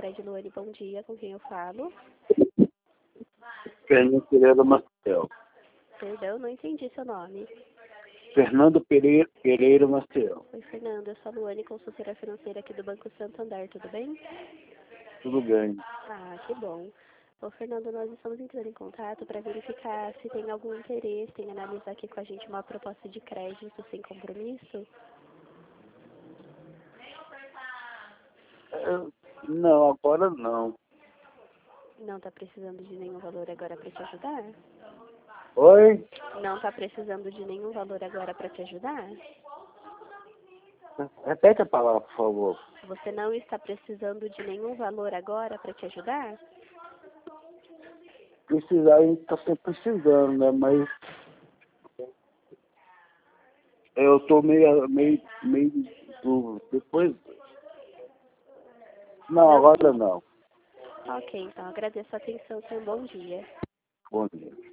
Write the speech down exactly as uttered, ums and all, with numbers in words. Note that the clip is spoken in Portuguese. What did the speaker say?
Cicred Luane, bom dia, com quem eu falo? Fernando Pereira Maciel. Perdão, não entendi seu nome. Fernando Pereira, Pereira Maciel. Oi, Fernando, eu sou a Luane, consultora financeira aqui do Banco Santander, tudo bem? Tudo bem. Ah, que bom. Ô, Fernando, nós estamos entrando em contato para verificar se tem algum interesse em analisar aqui com a gente uma proposta de crédito sem compromisso. É, não, agora não. Não está precisando de nenhum valor agora para te ajudar? Oi? Não está precisando de nenhum valor agora para te ajudar? Repete a palavra, por favor. Você não está precisando de nenhum valor agora para te ajudar? Precisar, a gente está sempre precisando, né? Mas eu estou meio, meio, meio dúvida. Depois. Não, Não? agora não. Ok, então agradeço a atenção, tenha um bom dia. Bom dia.